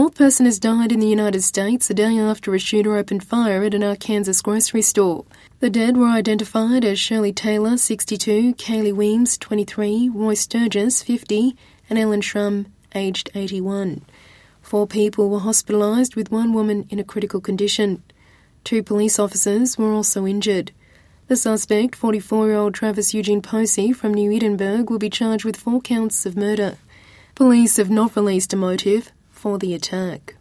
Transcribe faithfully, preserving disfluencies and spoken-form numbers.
fourth person has died in the United States a day after a shooter opened fire at an Arkansas grocery store. The dead were identified as Shirley Taylor, sixty-two, Kaylee Weems, twenty-three, Roy Sturgis, fifty, and Ellen Shrum, aged eighty-one. Four people were hospitalised, with one woman in a critical condition. Two police officers were also injured. The suspect, forty-four-year-old Travis Eugene Posey from New Edinburgh, will be charged with four counts of murder. Police have not released a motive for the attack.